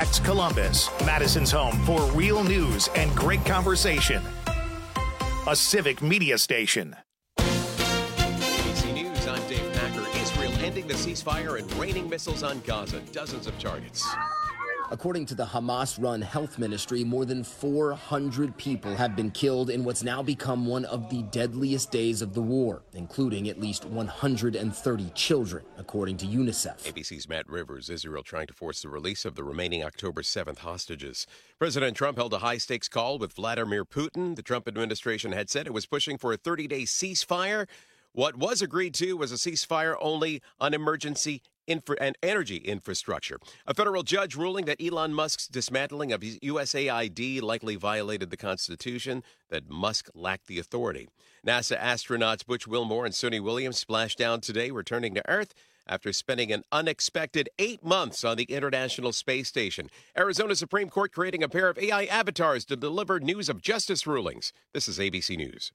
Facts Columbus, Madison's home for real news and great conversation. A civic media station. ABC News, I'm Dave Packer. Israel ending the ceasefire and raining missiles on Gaza. Dozens of targets. According to the Hamas-run health ministry, more than 400 people have been killed in what's now become one of the deadliest days of the war, including at least 130 children, according to UNICEF. ABC's Matt Rivers. Israel trying to force the release of the remaining October 7th hostages. President Trump held a high-stakes call with Vladimir Putin. The Trump administration had said it was pushing for a 30-day ceasefire. What was agreed to was a ceasefire only on emergency and energy infrastructure. A federal judge ruling that Elon Musk's dismantling of USAID likely violated the Constitution, that Musk lacked the authority. NASA astronauts Butch Wilmore and Suni Williams splashed down today, returning to Earth after spending an unexpected 8 months on the International Space Station. Arizona Supreme Court creating a pair of AI avatars to deliver news of justice rulings. This is ABC News.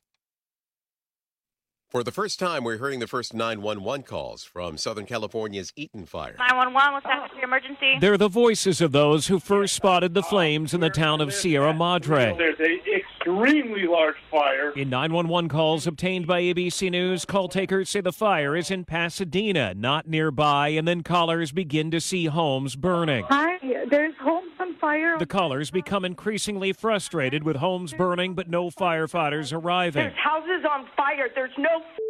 For the first time, we're hearing the first 911 calls from Southern California's Eaton Fire. 911, what's that for your emergency? They're the voices of those who first spotted the flames in the town of Sierra Madre. There's an extremely large fire. In 911 calls obtained by ABC News, call takers say the fire is in Pasadena, not nearby, and then callers begin to see homes burning. Hi, there's homes on fire. The callers become increasingly frustrated with homes burning but no firefighters arriving. There's houses on fire. There's no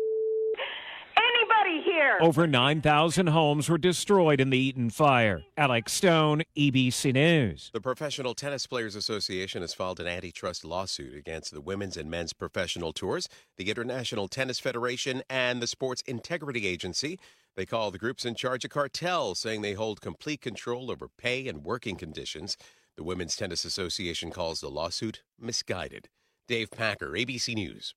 anybody here. Over 9,000 homes were destroyed in the Eaton fire. Alex Stone, ABC News. The Professional Tennis Players Association has filed an antitrust lawsuit against the women's and men's professional tours, the International Tennis Federation, and the Sports Integrity Agency. They call the groups in charge a cartel, saying they hold complete control over pay and working conditions. The Women's Tennis Association calls the lawsuit misguided. Dave Packer, ABC News.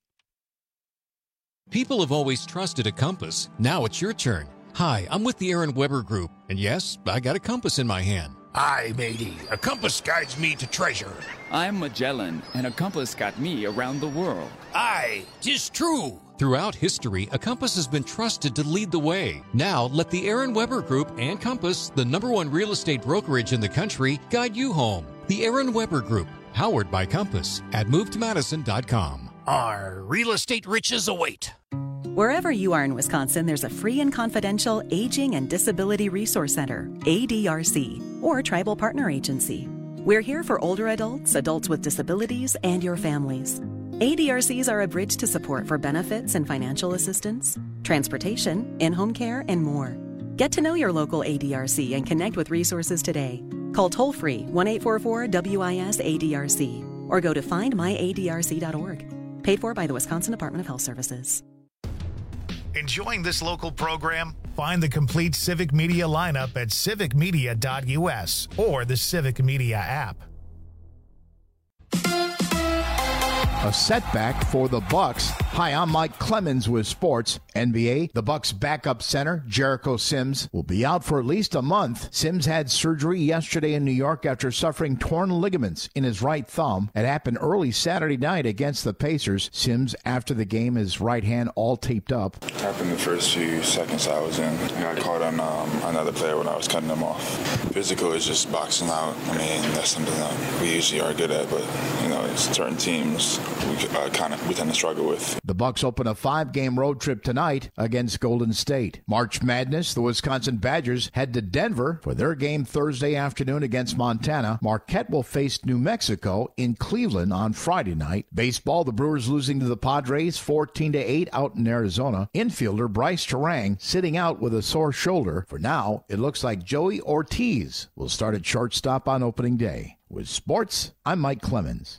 People have always trusted a compass. Now it's your turn. Hi, I'm with the Aaron Weber Group, and yes, I got a compass in my hand. Aye, matey. A compass guides me to treasure. I'm Magellan, and a compass got me around the world. Aye, 'tis true. Throughout history, a compass has been trusted to lead the way. Now, let the Aaron Weber Group and Compass, the #1 real estate brokerage in the country, guide you home. The Aaron Weber Group, powered by Compass, at MoveToMadison.com. Our real estate riches await. Wherever you are in Wisconsin, there's a free and confidential Aging and Disability Resource Center, ADRC, or Tribal Partner Agency. We're here for older adults, adults with disabilities, and your families. ADRCs are a bridge to support for benefits and financial assistance, transportation, in-home care, and more. Get to know your local ADRC and connect with resources today. Call toll-free 1-844-WIS-ADRC or go to findmyadrc.org. Paid for by the Wisconsin Department of Health Services. Enjoying this local program? Find the complete Civic Media lineup at civicmedia.us or the Civic Media app. A setback for the Bucks. Hi, I'm Mike Clemens with Sports. NBA, the Bucks backup center, Jericho Sims, will be out for at least a month. Sims had surgery yesterday in New York after suffering torn ligaments in his right thumb. It happened early Saturday night against the Pacers. Sims, after the game, his right hand all taped up. It happened the first few seconds I was in. I got caught on another player when I was cutting him off. Physical is just boxing out. I mean, that's something that we usually are good at, but, you know, it's certain teams we tend to struggle with. The Bucks open a 5-game road trip tonight against Golden State. March Madness, the Wisconsin Badgers head to Denver for their game Thursday afternoon against Montana. Marquette will face New Mexico in Cleveland on Friday night. Baseball, the Brewers losing to the Padres 14-8 out in Arizona. Infielder Bryce Terang sitting out with a sore shoulder. For now, it looks like Joey Ortiz will start at shortstop on opening day. With sports, I'm Mike Clemens.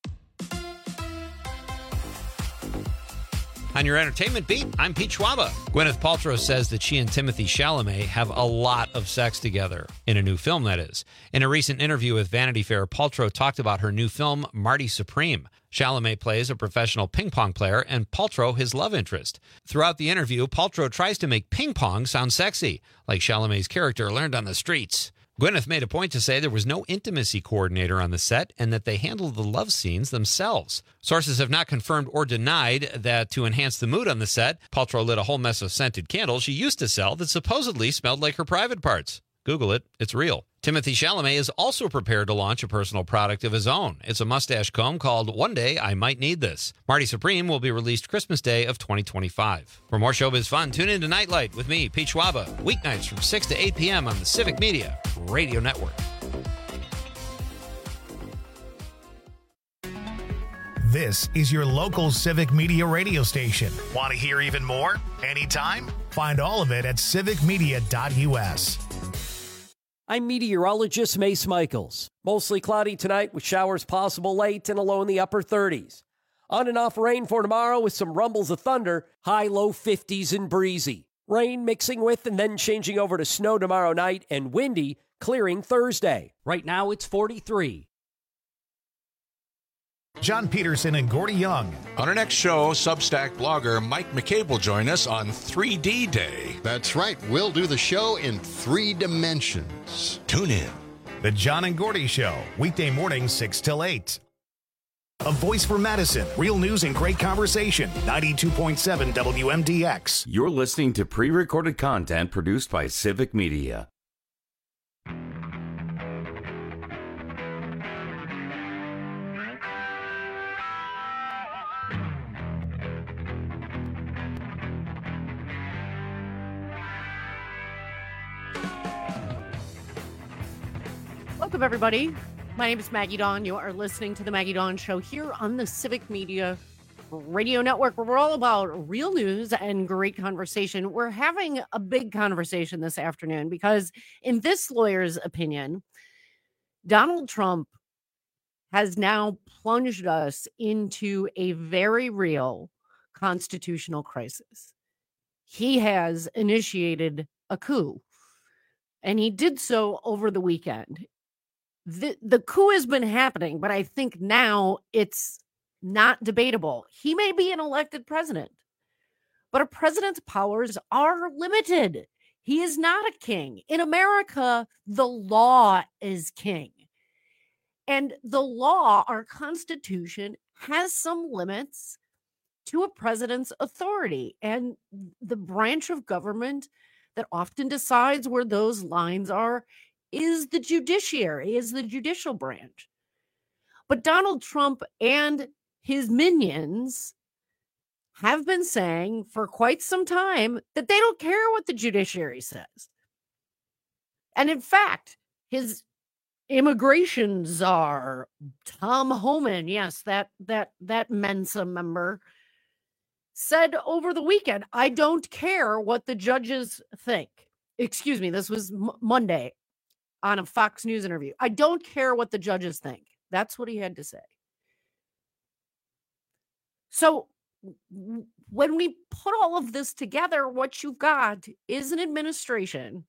On your entertainment beat, I'm Pete Schwaba. Gwyneth Paltrow says that she and Timothée Chalamet have a lot of sex together, in a new film, that is. In a recent interview with Vanity Fair, Paltrow talked about her new film, Marty Supreme. Chalamet plays a professional ping pong player and Paltrow his love interest. Throughout the interview, Paltrow tries to make ping pong sound sexy, like Chalamet's character learned on the streets. Gwyneth made a point to say there was no intimacy coordinator on the set and that they handled the love scenes themselves. Sources have not confirmed or denied that to enhance the mood on the set, Paltrow lit a whole mess of scented candles she used to sell that supposedly smelled like her private parts. Google it, it's real. Timothée Chalamet is also prepared to launch a personal product of his own. It's a mustache comb called One Day I Might Need This. Marty Supreme will be released Christmas Day of 2025. For more showbiz fun, tune in to Nightlight with me, Pete Schwaba, weeknights from 6 to 8 p.m. on the Civic Media Radio Network. This is your local Civic Media radio station. Want to hear even more? Anytime? Find all of it at civicmedia.us. I'm meteorologist Mace Michaels. Mostly cloudy tonight with showers possible late and a low in the upper 30s. On and off rain for tomorrow with some rumbles of thunder, high low 50s and breezy. Rain mixing with and then changing over to snow tomorrow night and windy, clearing Thursday. Right now it's 43. John Peterson and Gordy Young. On our next show, Substack blogger Mike McCabe will join us on 3D Day. That's right. We'll do the show in 3 dimensions. Tune in. The John and Gordy Show, weekday mornings 6 till 8. A voice for Madison. Real news and great conversation. 92.7 WMDX. You're listening to pre-recorded content produced by Civic Media. Welcome, everybody. My name is Maggie Dawn. You are listening to The Maggie Dawn Show here on the Civic Media Radio Network, where we're all about real news and great conversation. We're having a big conversation this afternoon because, in this lawyer's opinion, Donald Trump has now plunged us into a very real constitutional crisis. He has initiated a coup, and he did so over the weekend. The coup has been happening, but I think now it's not debatable. He may be an elected president, but a president's powers are limited. He is not a king. In America, the law is king. And the law, our Constitution, has some limits to a president's authority. And the branch of government that often decides where those lines are is the judiciary, is the judicial branch. But Donald Trump and his minions have been saying for quite some time that they don't care what the judiciary says. And in fact, his immigration czar, Tom Homan, yes, that Mensa member, said over the weekend, I don't care what the judges think. Excuse me, this was Monday on a Fox News interview. I don't care what the judges think. That's what he had to say. So when we put all of this together, what you've got is an administration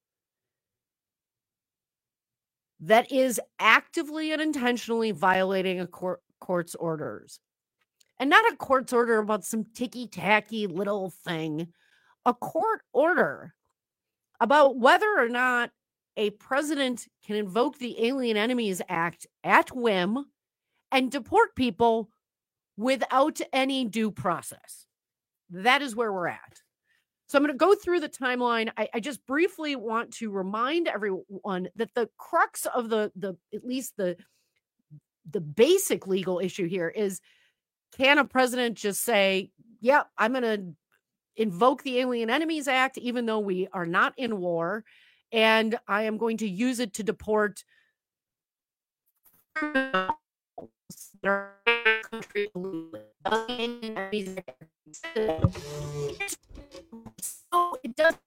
that is actively and intentionally violating a court's orders. And not a court's order about some ticky-tacky little thing. A court order about whether or not a president can invoke the Alien Enemies Act at whim and deport people without any due process. That is where we're at. So I'm going to go through the timeline. I just briefly want to remind everyone that the crux of the at least the basic legal issue here is, can a president just say, yep, I'm going to invoke the Alien Enemies Act, even though we are not in war, and I am going to use it to deport criminals that are in the country illegally. So it does.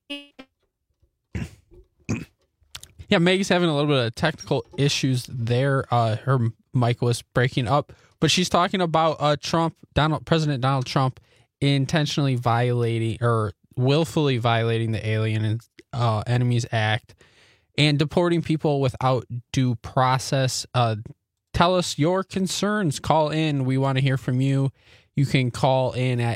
Yeah, Maggie's having a little bit of technical issues there. Her mic was breaking up, but she's talking about President Donald Trump intentionally violating or willfully violating the Alien Enemies Act and deporting people without due process. Tell us your concerns. Call in. We want to hear from you. You can call in at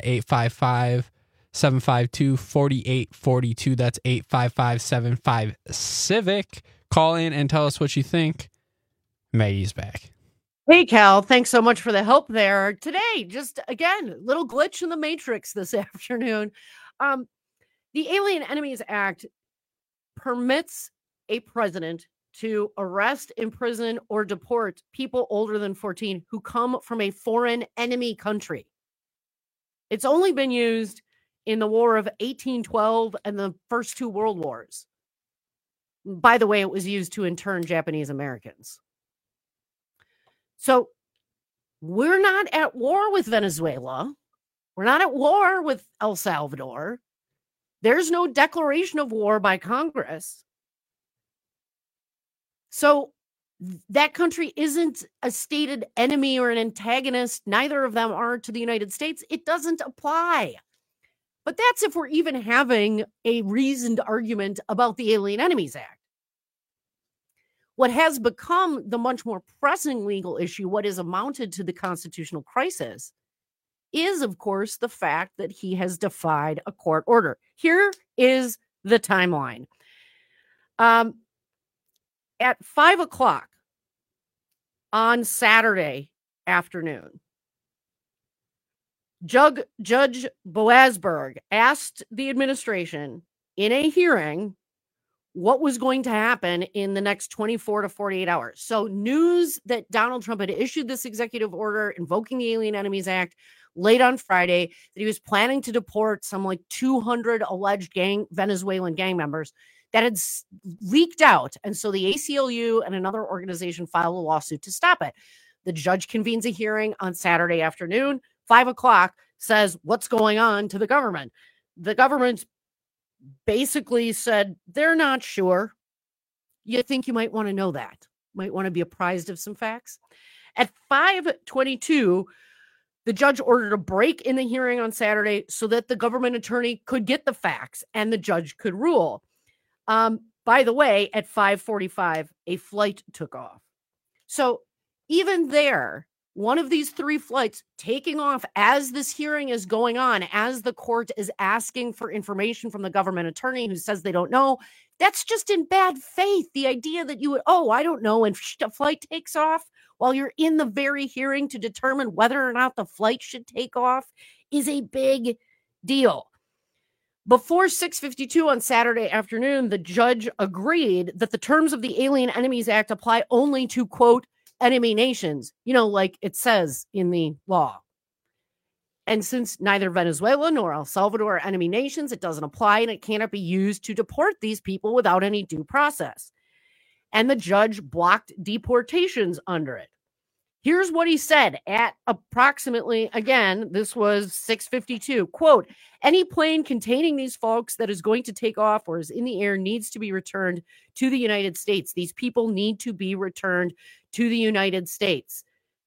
855-752-4842. That's 855-75-CIVIC. Call in and tell us what you think. Maggie's back. Hey, Cal. Thanks so much for the help there. Today, just, again, little glitch in the matrix this afternoon. The Alien Enemies Act permits a president to arrest, imprison, or deport people older than 14 who come from a foreign enemy country. It's only been used in the War of 1812 and the first two world wars. By the way, it was used to intern Japanese Americans. So we're not at war with Venezuela. We're not at war with El Salvador. There's no declaration of war by Congress. So that country isn't a stated enemy or an antagonist. Neither of them are to the United States. It doesn't apply. But that's if we're even having a reasoned argument about the Alien Enemies Act. What has become the much more pressing legal issue, what is amounted to the constitutional crisis, is, of course, the fact that he has defied a court order. Here is the timeline. At 5 o'clock on Saturday afternoon, Judge Boasberg asked the administration in a hearing what was going to happen in the next 24 to 48 hours. So news that Donald Trump had issued this executive order invoking the Alien Enemies Act late on Friday, that he was planning to deport some like 200 alleged Venezuelan gang members, that had leaked out. And so the ACLU and another organization filed a lawsuit to stop it. The judge convenes a hearing on Saturday afternoon, 5 o'clock, says, what's going on to the government? The government basically said, they're not sure. You think you might want to know that. Might want to be apprised of some facts. At 5:22, the judge ordered a break in the hearing on Saturday so that the government attorney could get the facts and the judge could rule. By the way, at 5:45, a flight took off. So even there, one of these three flights taking off as this hearing is going on, as the court is asking for information from the government attorney who says they don't know, that's just in bad faith. The idea that you would, I don't know, and a flight takes off while you're in the very hearing to determine whether or not the flight should take off is a big deal. Before 6:52 on Saturday afternoon, the judge agreed that the terms of the Alien Enemies Act apply only to, quote, enemy nations, like it says in the law. And since neither Venezuela nor El Salvador are enemy nations, it doesn't apply and it cannot be used to deport these people without any due process. And the judge blocked deportations under it. Here's what he said at approximately, again, this was 6:52, quote, any plane containing these folks that is going to take off or is in the air needs to be returned to the United States. These people need to be returned to the United States.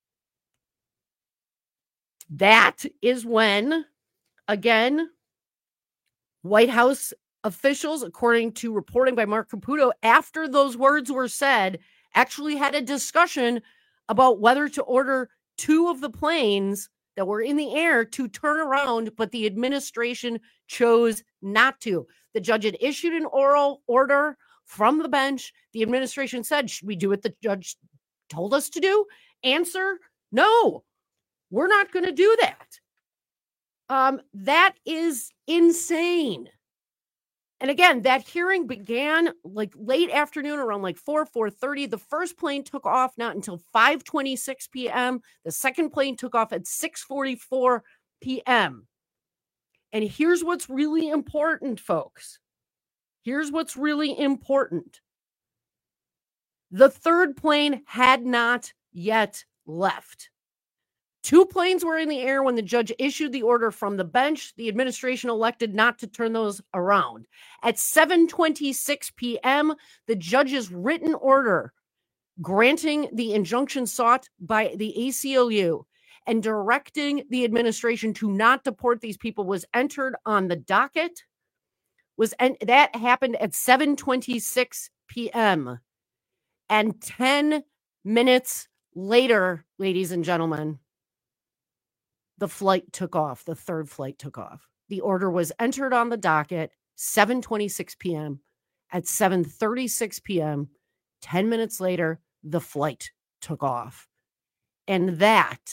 That is when, again, White House officials, according to reporting by Mark Caputo, after those words were said, actually had a discussion about whether to order two of the planes that were in the air to turn around, but the administration chose not to. The judge had issued an oral order from the bench. The administration said, should we do what the judge told us to do? Answer, no, we're not going to do that. That is insane. And again, that hearing began like late afternoon, around like 4:30. The first plane took off not until 5:26 p.m. The second plane took off at 6:44 p.m. And here's what's really important, folks. Here's what's really important. The third plane had not yet left. Two planes were in the air when the judge issued the order from the bench. The administration elected not to turn those around. At 7:26 p.m., the judge's written order granting the injunction sought by the ACLU and directing the administration to not deport these people was entered on the docket. That happened at 7:26 p.m. And 10 minutes later, ladies and gentlemen, the flight took off. The third flight took off. The order was entered on the docket, 7:26 p.m. At 7:36 p.m., 10 minutes later, the flight took off. And that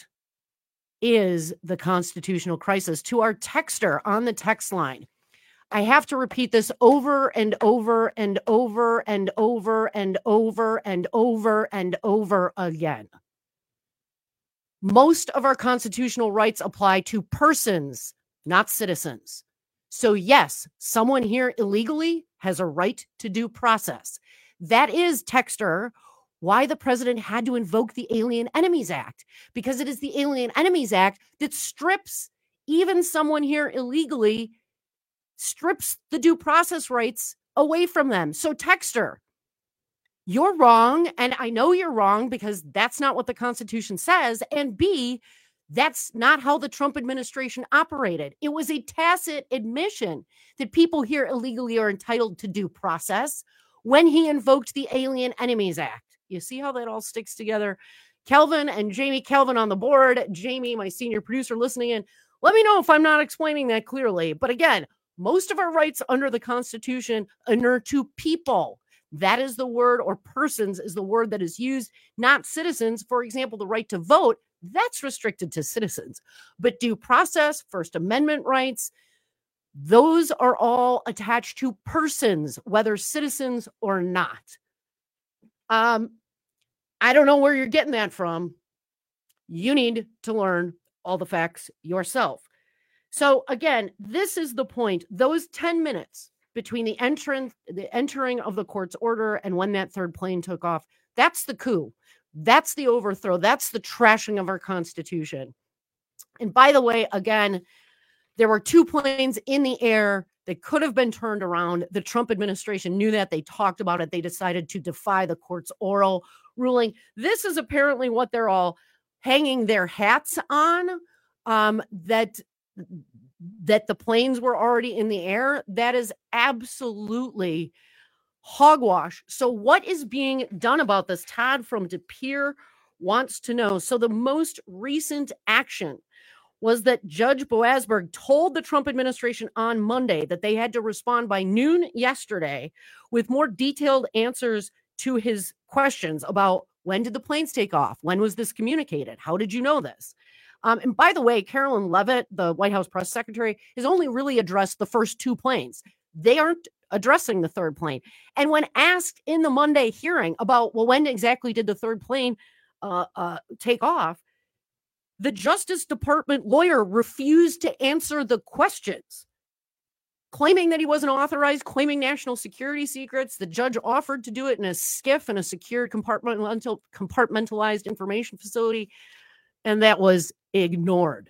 is the constitutional crisis. To our texter on the text line, I have to repeat this over and over and over and over and over and over and over again. Most of our constitutional rights apply to persons, not citizens. So yes, someone here illegally has a right to due process. That is, Texter, why the president had to invoke the Alien Enemies Act, because it is the Alien Enemies Act that strips even someone here illegally, strips the due process rights away from them. So Texter, you're wrong, and I know you're wrong because that's not what the Constitution says, and B, that's not how the Trump administration operated. It was a tacit admission that people here illegally are entitled to due process when he invoked the Alien Enemies Act. You see how that all sticks together? Kelvin and Jamie, Kelvin on the board, Jamie, my senior producer listening in, let me know if I'm not explaining that clearly. But again, most of our rights under the Constitution inure to people. That is the word, or persons is the word that is used, not citizens. For example, the right to vote, that's restricted to citizens. But due process, First Amendment rights, those are all attached to persons, whether citizens or not. I don't know where you're getting that from. You need to learn all the facts yourself. So again, this is the point. Those 10 minutes between the entering of the court's order and when that third plane took off, that's the coup. That's the overthrow. That's the trashing of our Constitution. And by the way, again, there were 2 planes in the air that could have been turned around. The Trump administration knew that. They talked about it. They decided to defy the court's oral ruling. This is apparently what they're all hanging their hats on, that the planes were already in the air. That is absolutely hogwash. So what is being done about this? Todd from De Pere wants to know. So the most recent action was that Judge Boasberg told the Trump administration on Monday that they had to respond by noon yesterday with more detailed answers to his questions about when did the planes take off? When was this communicated? How did you know this? And by the way, Carolyn Leavitt, the White House press secretary, has only really addressed the first 2 planes. They aren't addressing the third plane. And when asked in the Monday hearing about, well, when exactly did the third plane take off, the Justice Department lawyer refused to answer the questions, claiming that he wasn't authorized, claiming national security secrets. The judge offered to do it in a SCIF, in a secured compartmentalized information facility, and that was ignored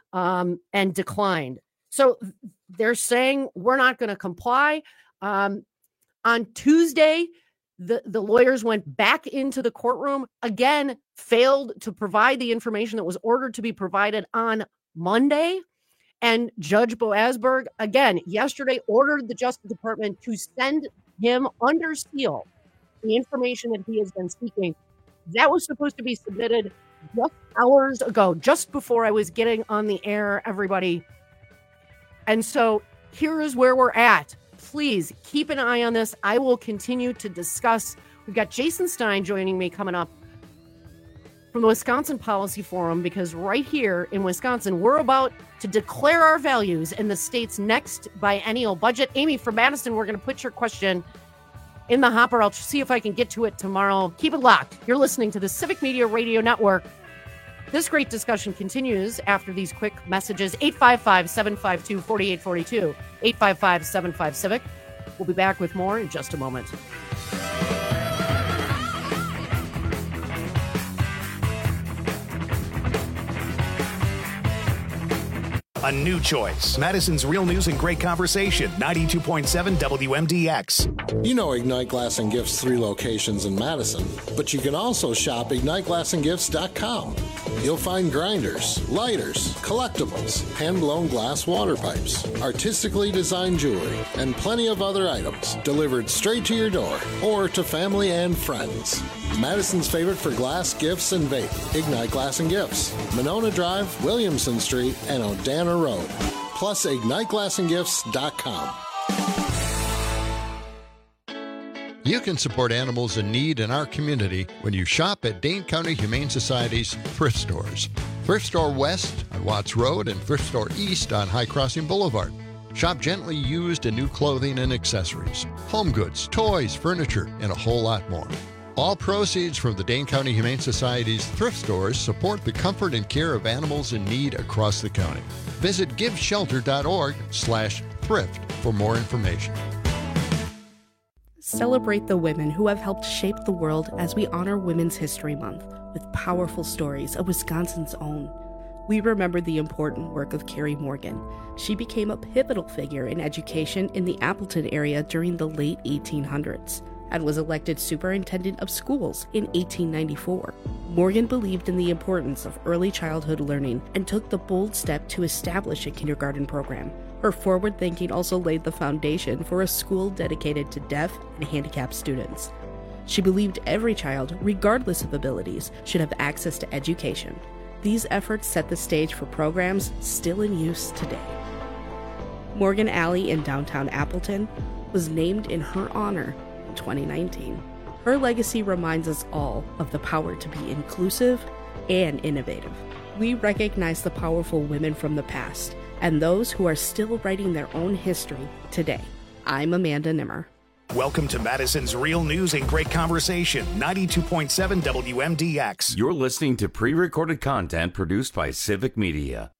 and declined. So they're saying we're not going to comply. On Tuesday, the lawyers went back into the courtroom, again, failed to provide the information that was ordered to be provided on Monday. And Judge Boasberg, again, yesterday ordered the Justice Department to send him under seal the information that he has been seeking. That was supposed to be submitted just hours ago, just before I was getting on the air, everybody. And so here is where we're at. Please keep an eye on this. I will continue to discuss. We've got Jason Stein joining me coming up from the Wisconsin Policy Forum, because right here in Wisconsin, we're about to declare our values in the state's next biennial budget. Amy from Madison, we're going to put your question in the hopper. I'll see if I can get to it tomorrow. Keep it locked. You're listening to the Civic Media Radio Network. This great discussion continues after these quick messages. 855-752-4842. 855-75-CIVIC. We'll be back with more in just a moment. A new choice. Madison's Real News and Great Conversation. 92.7 WMDX. You know Ignite Glass and Gifts 3 locations in Madison, but you can also shop IgniteGlassandGifts.com. You'll find grinders, lighters, collectibles, hand-blown glass water pipes, artistically designed jewelry, and plenty of other items delivered straight to your door or to family and friends. Madison's favorite for glass, gifts, and vape. Ignite Glass and Gifts. Monona Drive, Williamson Street, and Odana Road. Plus, IgniteGlassandGifts.com. You can support animals in need in our community when you shop at Dane County Humane Society's thrift stores. Thrift Store West on Watts Road and Thrift Store East on High Crossing Boulevard. Shop gently used and new clothing and accessories, home goods, toys, furniture, and a whole lot more. All proceeds from the Dane County Humane Society's thrift stores support the comfort and care of animals in need across the county. Visit giveshelter.org/thrift for more information. Celebrate the women who have helped shape the world as we honor Women's History Month with powerful stories of Wisconsin's own. We remember the important work of Carrie Morgan. She became a pivotal figure in education in the Appleton area during the late 1800s and was elected superintendent of schools in 1894. Morgan believed in the importance of early childhood learning and took the bold step to establish a kindergarten program. Her forward thinking also laid the foundation for a school dedicated to deaf and handicapped students. She believed every child, regardless of abilities, should have access to education. These efforts set the stage for programs still in use today. Morgan Alley in downtown Appleton was named in her honor in 2019. Her legacy reminds us all of the power to be inclusive and innovative. We recognize the powerful women from the past and those who are still writing their own history today. I'm Amanda Nimmer. Welcome to Madison's Real News and Great Conversation, 92.7 WMDX. You're listening to pre-recorded content produced by Civic Media.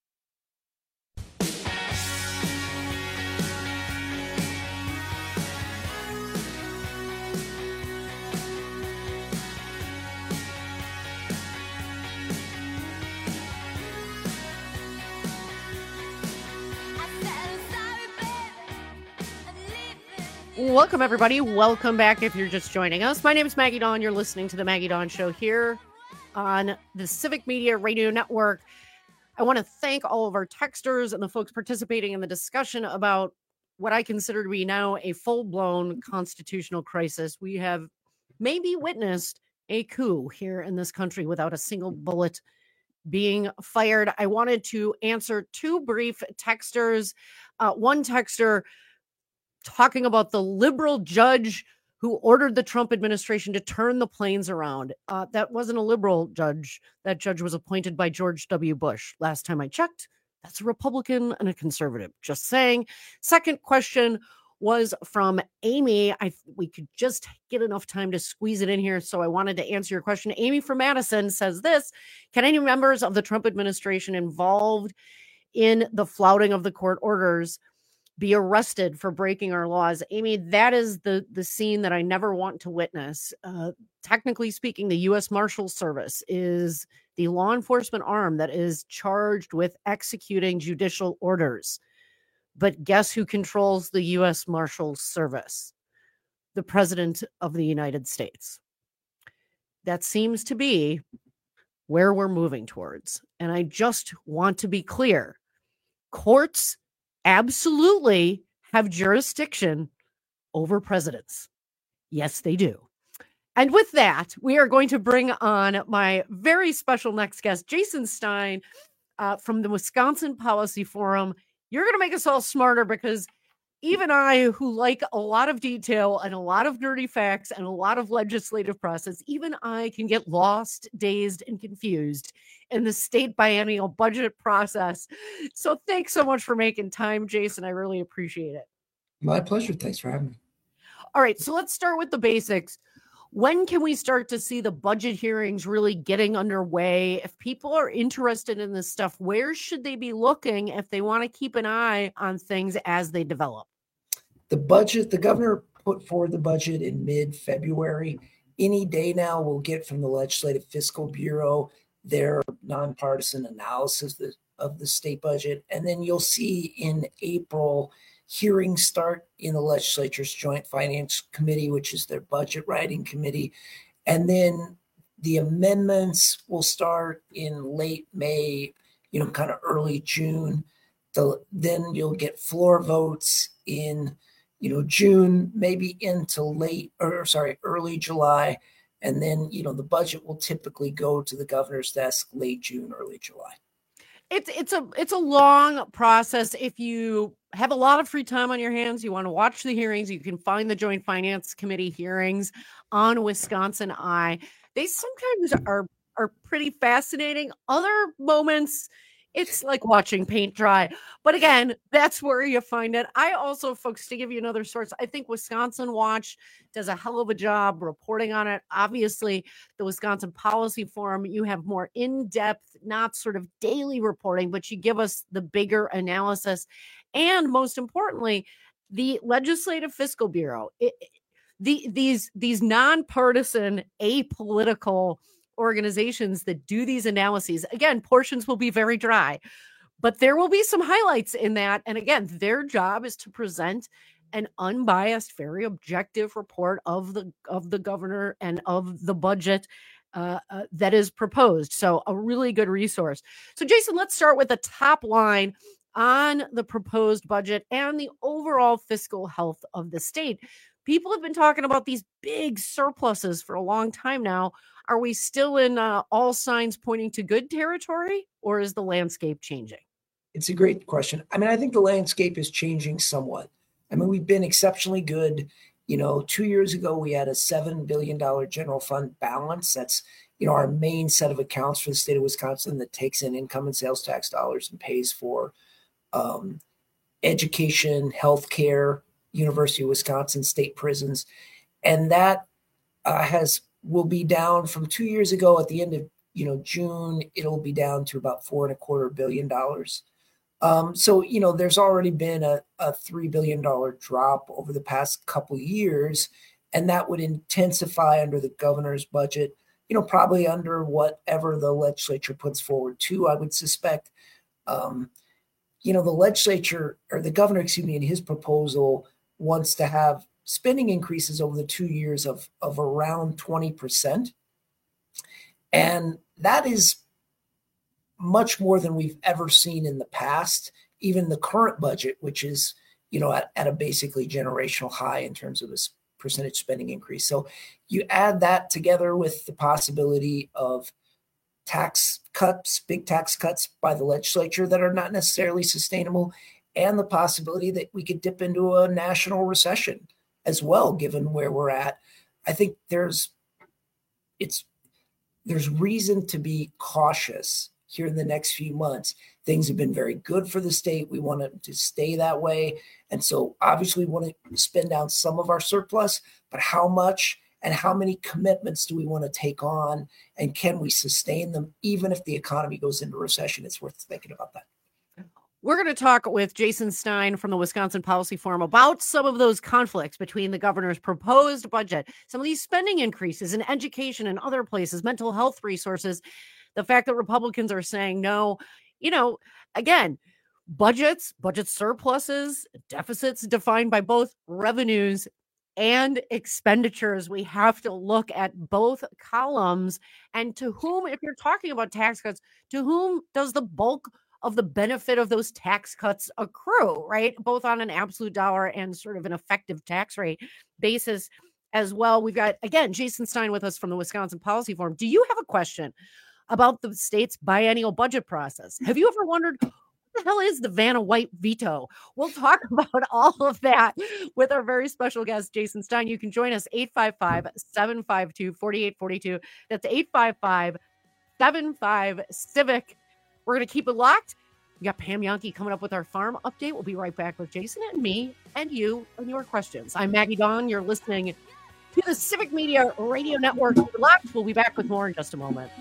Welcome, everybody. Welcome back if you're just joining us. My name is Maggie Dawn. You're listening to The Maggie Dawn Show here on the Civic Media Radio Network. I want to thank all of our texters and the folks participating in the discussion about what I consider to be now a full-blown constitutional crisis. We have maybe witnessed a coup here in this country without a single bullet being fired. I wanted to answer two brief texters. One texter talking about the liberal judge who ordered the Trump administration to turn the planes around. That wasn't a liberal judge. That judge was appointed by George W. Bush. Last time I checked, that's a Republican and a conservative. Just saying. Second question was from Amy. We could just get enough time to squeeze it in here, so I wanted to answer your question. Amy from Madison says this: can any members of the Trump administration involved in the flouting of the court orders be arrested for breaking our laws? Amy, that is the scene that I never want to witness. Technically speaking, the U.S. Marshals Service is the law enforcement arm that is charged with executing judicial orders. But guess who controls the U.S. Marshals Service? The President of the United States. That seems to be where we're moving towards. And I just want to be clear. Courts absolutely have jurisdiction over presidents. Yes, they do. And with that, we are going to bring on my very special next guest, Jason Stein from the Wisconsin Policy Forum. You're going to make us all smarter, because even I, who like a lot of detail and a lot of nerdy facts and a lot of legislative process, even I can get lost, dazed, and confused in the state biennial budget process. So thanks so much for making time, Jason. I really appreciate it. My pleasure. Thanks for having me. All right, so let's start with the basics. When can we start to see the budget hearings really getting underway? If people are interested in this stuff, where should they be looking if they want to keep an eye on things as they develop? The budget, the governor put forward the budget in mid-February. Any day now we'll get from the Legislative Fiscal Bureau their nonpartisan analysis of the state budget. And then you'll see in April hearings start in the legislature's Joint Finance Committee, which is their budget writing committee. And then the amendments will start in late May, kind of early June. Then you'll get floor votes in, June, maybe into early July. And then, the budget will typically go to the governor's desk late June, early July. It's a long process. If you have a lot of free time on your hands, you want to watch the hearings, you can find the Joint Finance Committee hearings on Wisconsin Eye. They sometimes are pretty fascinating. Other moments, It's like watching paint dry. But again, that's where you find it. I also, folks, to give you another source, I think Wisconsin Watch does a hell of a job reporting on it. Obviously, the Wisconsin Policy Forum, you have more in-depth, not sort of daily reporting, but you give us the bigger analysis. And most importantly, the Legislative Fiscal Bureau, these nonpartisan, apolitical organizations that do these analyses, again, portions will be very dry, but there will be some highlights in that. And again, their job is to present an unbiased, very objective report of the governor and of the budget that is proposed. So a really good resource. So Jason, let's start with the top line on the proposed budget and the overall fiscal health of the state. People have been talking about these big surpluses for a long time now. Are we still in all signs pointing to good territory, or is the landscape changing? It's a great question. I mean, I think the landscape is changing somewhat. I mean, we've been exceptionally good. 2 years ago, we had a $7 billion general fund balance. That's, our main set of accounts for the state of Wisconsin that takes in income and sales tax dollars and pays for education, healthcare, University of Wisconsin, state prisons. And that will be down from 2 years ago at the end of June. It'll be down to about $4.25 billion. So there's already been a $3 billion drop over the past couple of years, and that would intensify under the governor's budget, probably under whatever the legislature puts forward too, I would suspect. The legislature, or the governor, in his proposal wants to have spending increases over the 2 years of around 20%. And that is much more than we've ever seen in the past. Even the current budget, which is, at a basically generational high in terms of this percentage spending increase. So you add that together with the possibility of tax cuts, big tax cuts by the legislature that are not necessarily sustainable, and the possibility that we could dip into a national recession as well, given where we're at. I think there's reason to be cautious here in the next few months. Things have been very good for the state. We want it to stay that way. And so obviously we want to spend down some of our surplus, but how much and how many commitments do we want to take on? And can we sustain them even if the economy goes into recession? It's worth thinking about that. We're going to talk with Jason Stein from the Wisconsin Policy Forum about some of those conflicts between the governor's proposed budget, some of these spending increases in education and other places, mental health resources, the fact that Republicans are saying no. Again, budget surpluses, deficits defined by both revenues and expenditures. We have to look at both columns, and to whom, if you're talking about tax cuts, to whom does the bulk of the benefit of those tax cuts accrue, right? Both on an absolute dollar and sort of an effective tax rate basis as well. We've got, again, Jason Stein with us from the Wisconsin Policy Forum. Do you have a question about the state's biennial budget process? Have you ever wondered, what the hell is the Vanna White veto? We'll talk about all of that with our very special guest, Jason Stein. You can join us 855-752-4842. That's 855-75-CIVIC. We're going to keep it locked. We got Pam Yankee coming up with our farm update. We'll be right back with Jason and me and you and your questions. I'm Maggie Dawn. You're listening to the Civic Media Radio Network. Locked. We'll be back with more in just a moment.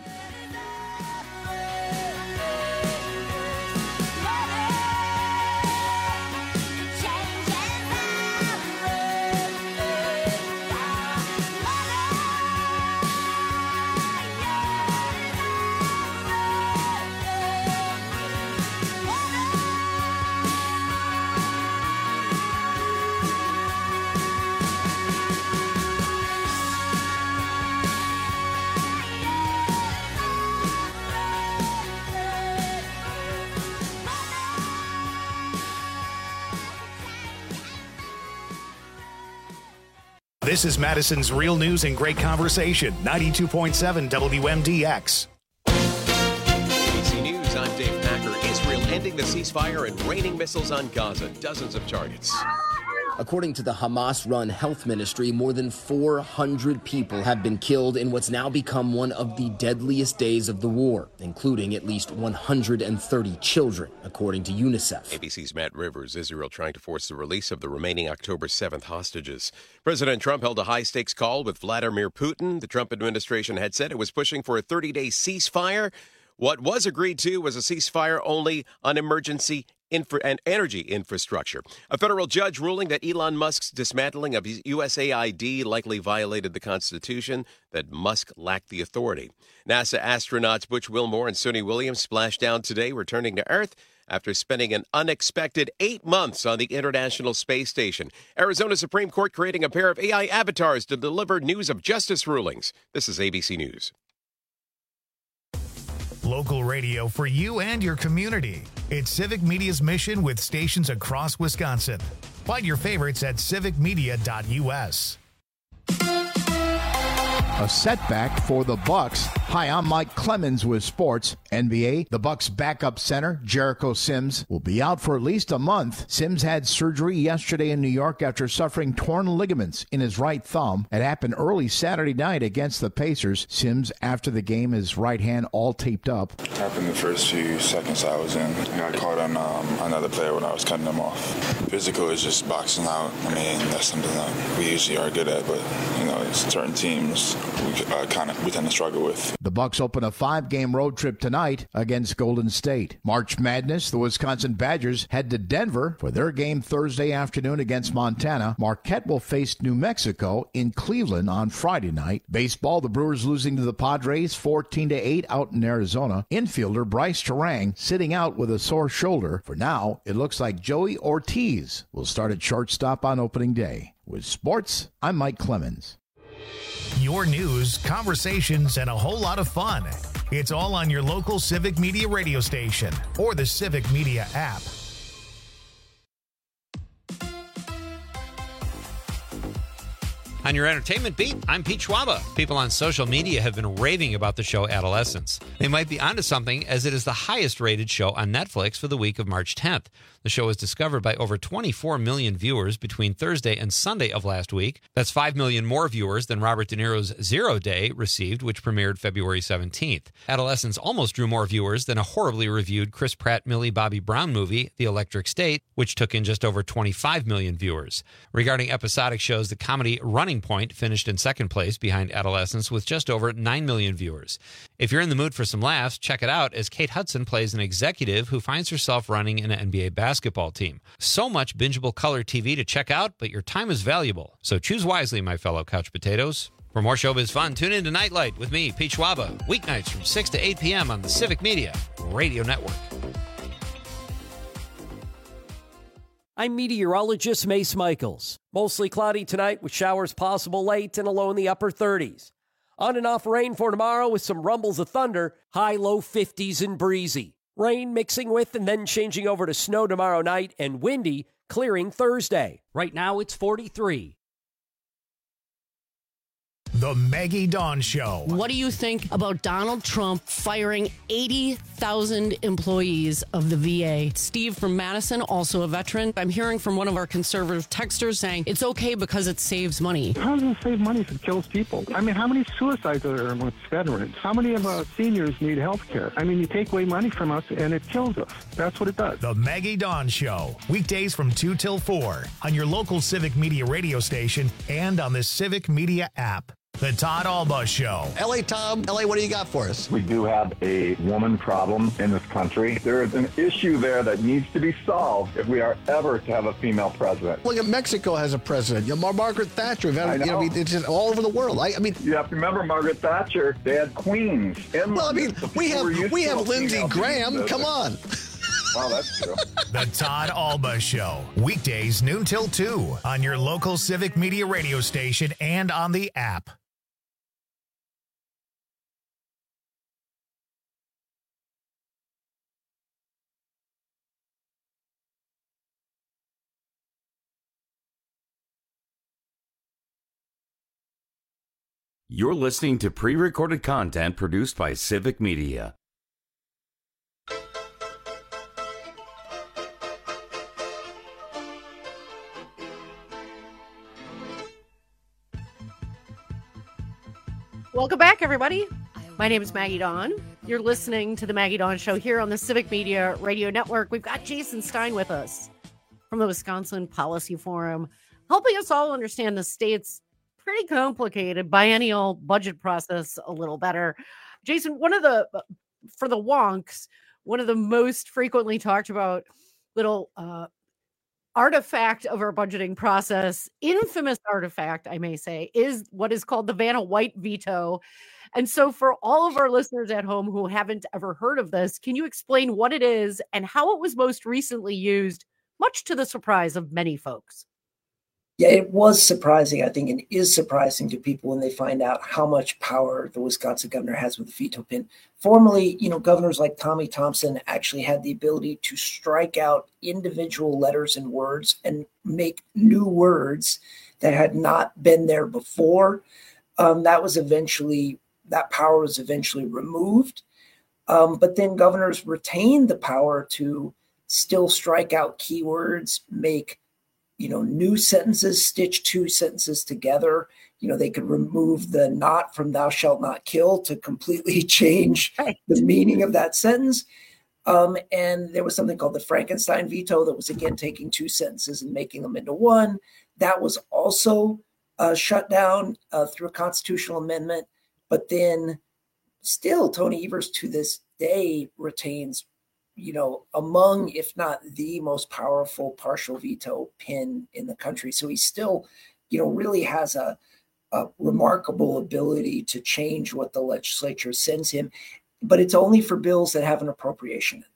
This is Madison's Real News and Great Conversation, 92.7 WMDX. ABC News, I'm Dave Packer. Israel ending the ceasefire and raining missiles on Gaza, dozens of targets. According to the Hamas-run health ministry, more than 400 people have been killed in what's now become one of the deadliest days of the war, including at least 130 children, according to UNICEF. ABC's Matt Rivers. Israel trying to force the release of the remaining October 7th hostages. President Trump held a high-stakes call with Vladimir Putin. The Trump administration had said it was pushing for a 30-day ceasefire. What was agreed to was a ceasefire only on emergency and energy infrastructure. A federal judge ruling that Elon Musk's dismantling of USAID likely violated the Constitution, that Musk lacked the authority. NASA astronauts Butch Wilmore and Suni Williams splashed down today, returning to Earth after spending an unexpected 8 months on the International Space Station. Arizona Supreme Court creating a pair of AI avatars to deliver news of justice rulings. This is ABC News. Local radio for you and your community. It's Civic Media's mission with stations across Wisconsin. Find your favorites at civicmedia.us. A setback for the Bucks. Hi, I'm Mike Clemens with sports. NBA, the Bucks backup center, Jericho Sims, will be out for at least a month. Sims had surgery yesterday in New York after suffering torn ligaments in his right thumb. It happened early Saturday night against the Pacers. Sims, after the game, his right hand all taped up. It happened the first few seconds I was in. I caught on another player when I was cutting him off. Physical is just boxing out. I mean, that's something that we usually are good at, but, certain teams we tend to struggle with. The Bucks open a 5-game road trip tonight against Golden State. March Madness, the Wisconsin Badgers head to Denver for their game Thursday afternoon against Montana. Marquette will face New Mexico in Cleveland on Friday night. Baseball, the Brewers losing to the Padres 14-8 out in Arizona. Infielder Bryce Terang sitting out with a sore shoulder. For now, it looks like Joey Ortiz will start at shortstop on opening day. With sports, I'm Mike Clemens. Your news, conversations, and a whole lot of fun. It's all on your local Civic Media radio station or the Civic Media app. On your entertainment beat, I'm Pete Schwaba. People on social media have been raving about the show Adolescence. They might be onto something, as it is the highest-rated show on Netflix for the week of March 10th. The show was discovered by over 24 million viewers between Thursday and Sunday of last week. That's 5 million more viewers than Robert De Niro's Zero Day received, which premiered February 17th. Adolescence almost drew more viewers than a horribly reviewed Chris Pratt, Millie Bobby Brown movie, The Electric State, which took in just over 25 million viewers. Regarding episodic shows, the comedy Running Point finished in second place behind Adolescence with just over 9 million viewers. If you're in the mood for some laughs, check it out, as Kate Hudson plays an executive who finds herself running an NBA basketball team. So much bingeable color TV to check out, but your time is valuable. So choose wisely, my fellow couch potatoes. For more showbiz fun, tune in to Nightlight with me, Pete Schwaba, weeknights from 6 to 8 p.m. on the Civic Media Radio Network. I'm meteorologist Mace Michaels. Mostly cloudy tonight with showers possible late and a low in the upper 30s. On and off rain for tomorrow with some rumbles of thunder, high low 50s and breezy. Rain mixing with and then changing over to snow tomorrow night and windy, clearing Thursday. Right now it's 43. The Maggie Dawn Show. What do you think about Donald Trump firing 80,000 employees of the VA? Steve from Madison, also a veteran. I'm hearing from one of our conservative texters saying it's okay because it saves money. How does it save money if it kills people? I mean, how many suicides are there amongst veterans? How many of our seniors need health care? I mean, you take away money from us and it kills us. That's what it does. The Maggie Dawn Show. Weekdays from 2 till 4 on your local Civic Media radio station and on the Civic Media app. The Todd Alba Show. L.A. Tom, L.A., what do you got for us? We do have a woman problem in this country. There is an issue there that needs to be solved if we are ever to have a female president. Look at Mexico has a president. Margaret Thatcher. It's just all over the world. I mean, you have to remember Margaret Thatcher. They had queens. Well, I mean, we have Lindsey Graham. Come on. Well, that's true. The Todd Alba Show. Weekdays noon till 2 on your local Civic Media radio station and on the app. You're listening to pre-recorded content produced by Civic Media. Welcome back, everybody. My name is Maggie Dawn. You're listening to the Maggie Dawn Show here on the Civic Media Radio Network. We've got Jason Stein with us from the Wisconsin Policy Forum, helping us all understand the state's pretty complicated biennial budget process a little better. Jason, for the wonks, one of the most frequently talked about little artifact of our budgeting process, infamous artifact, I may say, is what is called the Vanna White veto. And so for all of our listeners at home who haven't ever heard of this, can you explain what it is and how it was most recently used, much to the surprise of many folks? Yeah, it was surprising, I think, and is surprising to people when they find out how much power the Wisconsin governor has with the veto pin. Formerly, governors like Tommy Thompson actually had the ability to strike out individual letters and words and make new words that had not been there before. That power was eventually removed. But then governors retained the power to still strike out keywords, make new sentences, stitch two sentences together. They could remove the not from thou shalt not kill to completely change the meaning of that sentence. And there was something called the Frankenstein veto that was, again, taking two sentences and making them into one. That was also shut down through a constitutional amendment. But then still, Tony Evers to this day retains among, if not the most powerful partial veto pin in the country. So he still, really has a remarkable ability to change what the legislature sends him, but it's only for bills that have an appropriation in them.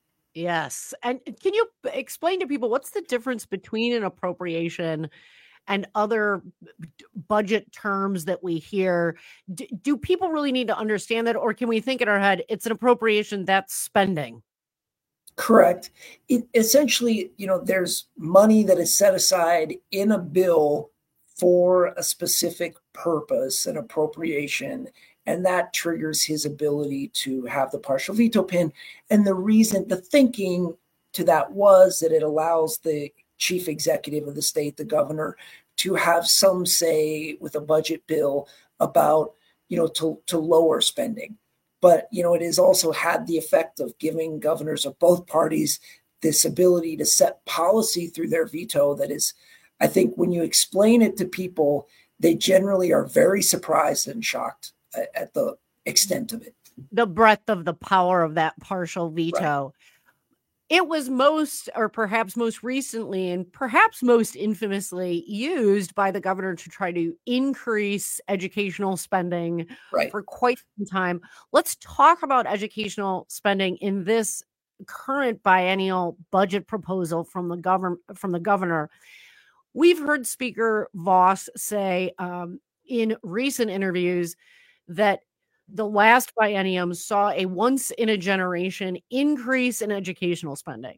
Yes. And can you explain to people what's the difference between an appropriation and other budget terms that we hear? Do people really need to understand that? Or can we think in our head, it's an appropriation, that's spending? Correct. It essentially, there's money that is set aside in a bill for a specific purpose, an appropriation, and that triggers his ability to have the partial veto pin. And the thinking to that was that it allows the chief executive of the state, the governor, to have some say with a budget bill about, to lower spending. But, it has also had the effect of giving governors of both parties this ability to set policy through their veto that is, I think when you explain it to people, they generally are very surprised and shocked at the extent of it. The breadth of the power of that partial veto. Right. It was most recently and perhaps most infamously used by the governor to try to increase educational spending for quite some time. Let's talk about educational spending in this current biennial budget proposal from the governor. We've heard Speaker Vos say in recent interviews that the last biennium saw a once-in-a-generation increase in educational spending.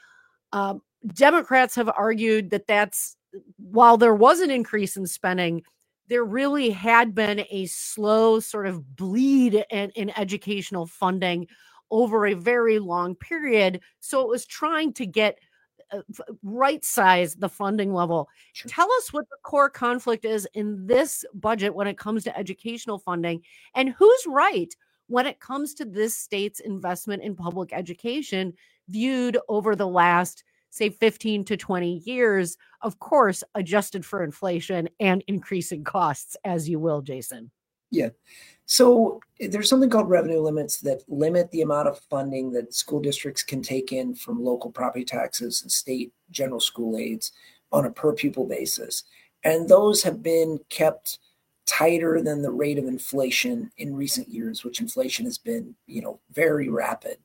Democrats have argued that while there was an increase in spending, there really had been a slow sort of bleed in educational funding over a very long period. So it was trying to get right size the funding level. Sure. Tell us what the core conflict is in this budget when it comes to educational funding, and who's right when it comes to this state's investment in public education viewed over the last, say, 15 to 20 years, of course, adjusted for inflation and increasing costs, as you will, Jason. Yeah. So there's something called revenue limits that limit the amount of funding that school districts can take in from local property taxes and state general school aids on a per pupil basis. And those have been kept tighter than the rate of inflation in recent years, which inflation has been, very rapid.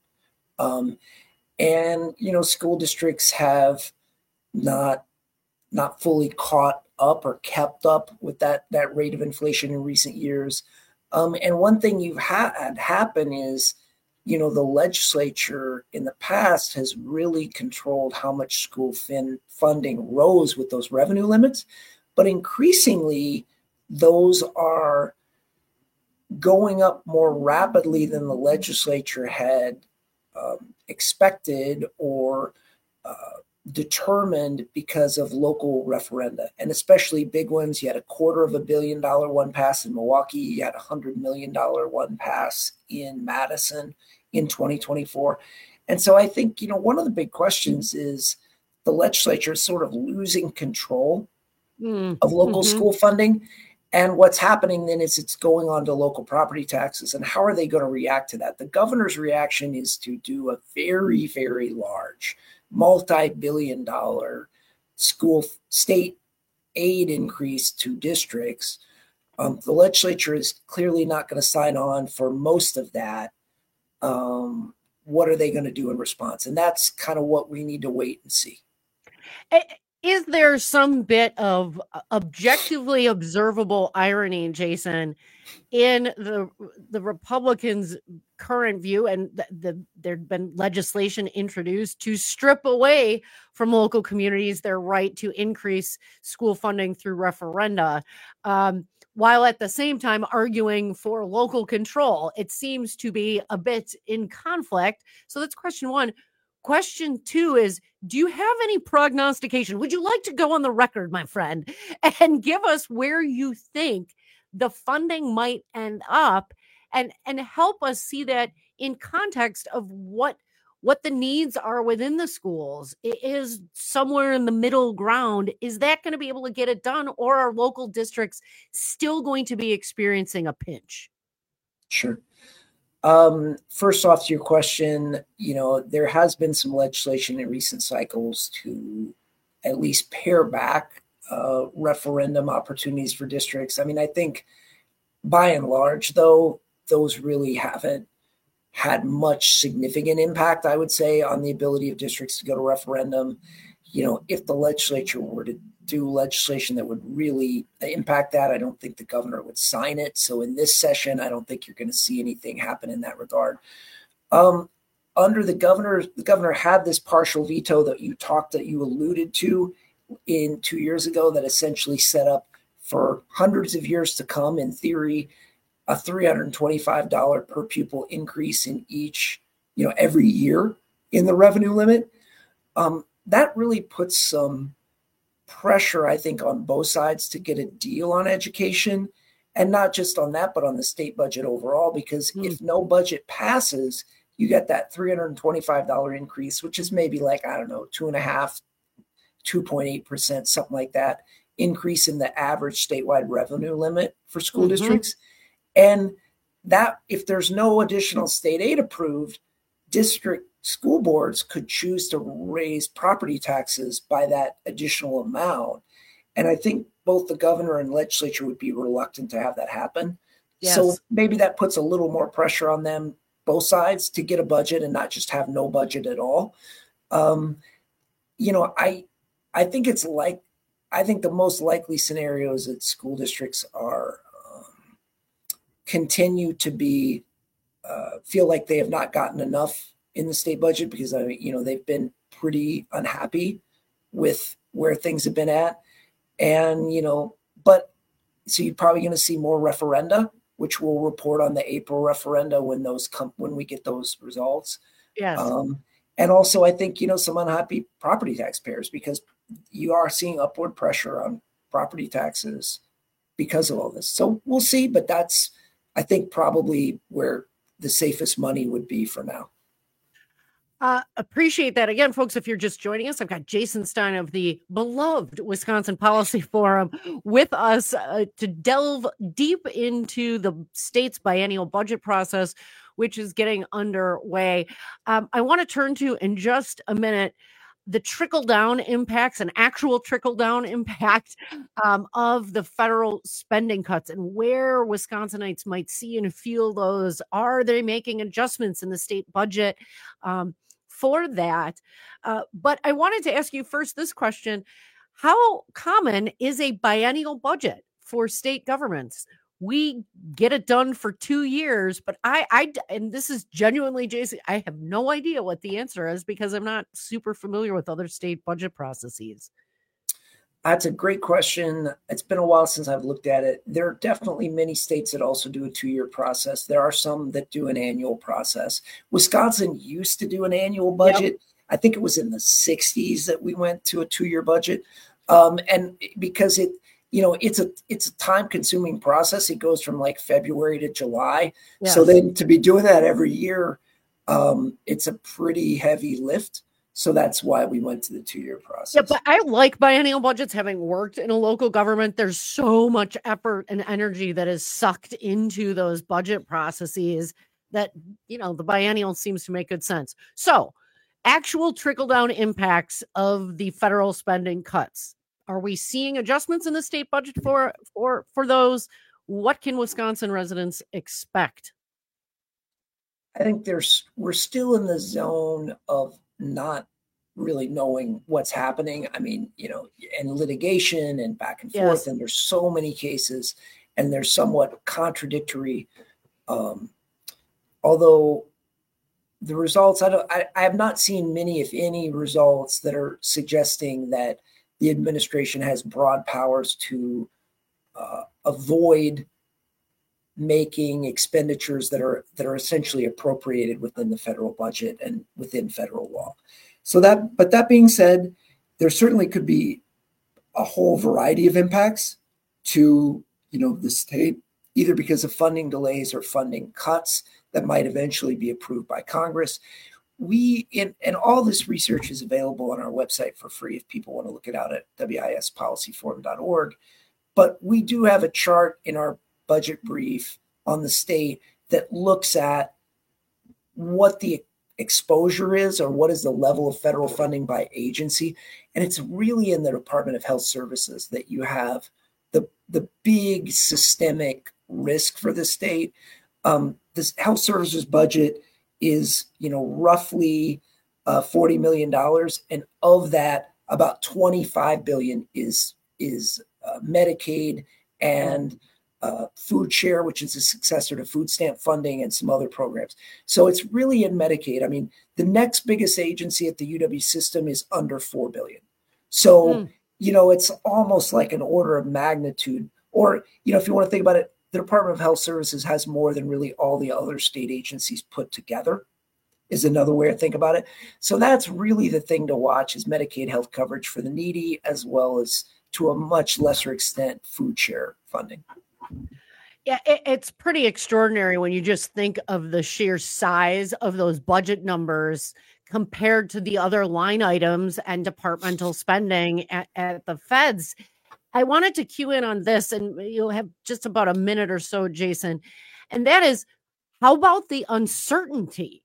And school districts have not fully caught up or kept up with that rate of inflation in recent years. And one thing you've had happen is, the legislature in the past has really controlled how much school funding rose with those revenue limits. But increasingly, those are going up more rapidly than the legislature had expected or determined because of local referenda, and especially big ones. You had $250 million one pass in Milwaukee. You had $100 million one pass in Madison in 2024. And so I think, one of the big questions is the legislature is sort of losing control of local school funding. And what's happening then is it's going on to local property taxes. And how are they going to react to that? The governor's reaction is to do a very, very large, multi-billion-dollar school state aid increase to districts. The legislature is clearly not going to sign on for most of that. What are they going to do in response? And that's kind of what we need to wait and see. Is there some bit of objectively observable irony, Jason, in the Republicans' current view, and there'd been legislation introduced to strip away from local communities their right to increase school funding through referenda, while at the same time arguing for local control? It seems to be a bit in conflict. So that's question one. Question two is, do you have any prognostication? Would you like to go on the record, my friend, and give us where you think the funding might end up, and help us see that in context of what the needs are within the schools? It is somewhere in the middle ground. Is that going to be able to get it done, or are local districts still going to be experiencing a pinch? Sure. First off, to your question, there has been some legislation in recent cycles to at least pare back referendum opportunities for districts. I mean, I think by and large, though, those really haven't had much significant impact, I would say, on the ability of districts to go to referendum. If the legislature were to do legislation that would really impact that, I don't think the governor would sign it. So in this session, I don't think you're going to see anything happen in that regard. Under the governor had this partial veto that you alluded to in 2 years ago that essentially set up for hundreds of years to come, in theory, a $325 per pupil increase in each, every year in the revenue limit. That really puts some pressure, I think, on both sides to get a deal on education, and not just on that, but on the state budget overall, because if no budget passes, you get that $325 increase, which is maybe like, 2.5%, 2.8%, something like that, increase in the average statewide revenue limit for school districts. And that, if there's no additional state aid approved, district school boards could choose to raise property taxes by that additional amount. And I think both the governor and legislature would be reluctant to have that happen. Yes. So maybe that puts a little more pressure on them, both sides, to get a budget and not just have no budget at all. I think I think the most likely scenarios that school districts are continue to be feel like they have not gotten enough in the state budget, because they've been pretty unhappy with where things have been at. And, but so you're probably going to see more referenda, which we'll report on the April referenda when we get those results. Yes. And also I think, some unhappy property taxpayers, because you are seeing upward pressure on property taxes because of all this. So we'll see, but that's, I think, probably where the safest money would be for now. Appreciate that. Again, folks, if you're just joining us, I've got Jason Stein of the beloved Wisconsin Policy Forum with us to delve deep into the state's biennial budget process, which is getting underway. I want to turn to, in just a minute, the trickle-down impacts and actual trickle-down impact of the federal spending cuts, and where Wisconsinites might see and feel those. Are they making adjustments in the state budget for that? But I wanted to ask you first this question. How common is a biennial budget for state governments? We get it done for 2 years, but and this is genuinely, Jason, I have no idea what the answer is, because I'm not super familiar with other state budget processes. That's a great question. It's been a while since I've looked at it. There are definitely many states that also do a 2-year process. There are some that do an annual process. Wisconsin used to do an annual budget. Yep. I think it was in the 60s that we went to a 2-year budget. And because it's a time consuming process. It goes from like February to July. Yes. So then to be doing that every year, it's a pretty heavy lift. So that's why we went to the 2-year process. Yeah, but I like biennial budgets. Having worked in a local government, there's so much effort and energy that is sucked into those budget processes that, the biennial seems to make good sense. So actual trickle-down impacts of the federal spending cuts. Are we seeing adjustments in the state budget for those? What can Wisconsin residents expect? I think we're still in the zone of not really knowing what's happening. I mean, and litigation and back and forth, yes. And there's so many cases and they're somewhat contradictory. Although the results, I have not seen many, if any, results that are suggesting that the administration has broad powers to avoid making expenditures that are essentially appropriated within the federal budget and within federal law. But that being said, there certainly could be a whole variety of impacts to, the state, either because of funding delays or funding cuts that might eventually be approved by Congress. And all this research is available on our website for free if people want to look it out at wispolicyforum.org. But we do have a chart in our budget brief on the state that looks at what the exposure is or what is the level of federal funding by agency. And it's really in the Department of Health Services that you have the big systemic risk for the state. This health services budget is, roughly $40 million. And of that, about $25 billion is Medicaid and food share, which is a successor to food stamp funding and some other programs. So it's really in Medicaid. I mean, the next biggest agency at the UW system is under $4 billion. So, it's almost like an order of magnitude. Or, if you want to think about it, the Department of Health Services has more than really all the other state agencies put together, is another way to think about it. So that's really the thing to watch is Medicaid health coverage for the needy, as well as to a much lesser extent, food share funding. Yeah, it's pretty extraordinary when you just think of the sheer size of those budget numbers compared to the other line items and departmental spending at the feds. I wanted to cue in on this, and you'll have just about a minute or so, Jason. And that is, how about the uncertainty?